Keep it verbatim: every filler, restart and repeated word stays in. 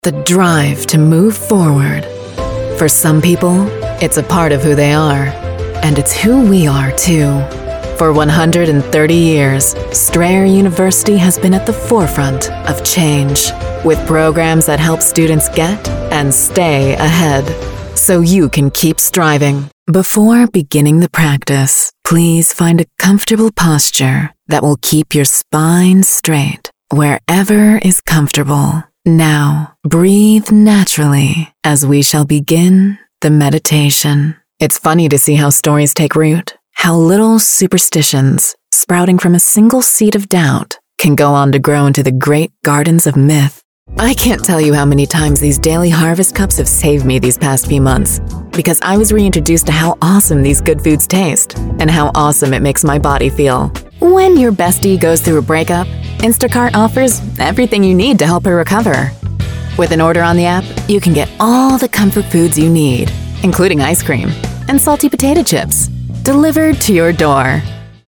the drive to move forward. For some people, it's a part of who they are, and it's who we are too. For one hundred thirty years, Strayer University has been at the forefront of change, with programs that help students get and stay ahead, so you can keep striving. Before beginning the practice, please find a comfortable posture that will keep your spine straight, wherever is comfortable. Now, breathe naturally as we shall begin the meditation. It's funny to see how stories take root, how little superstitions, sprouting from a single seed of doubt, can go on to grow into the great gardens of myth. I can't tell you how many times these daily harvest cups have saved me these past few months, because I was reintroduced to how awesome these good foods taste, and how awesome it makes my body feel. When your bestie goes through a breakup, Instacart offers everything you need to help her recover. With an order on the app, you can get all the comfort foods you need, including ice cream and salty potato chips, delivered to your door.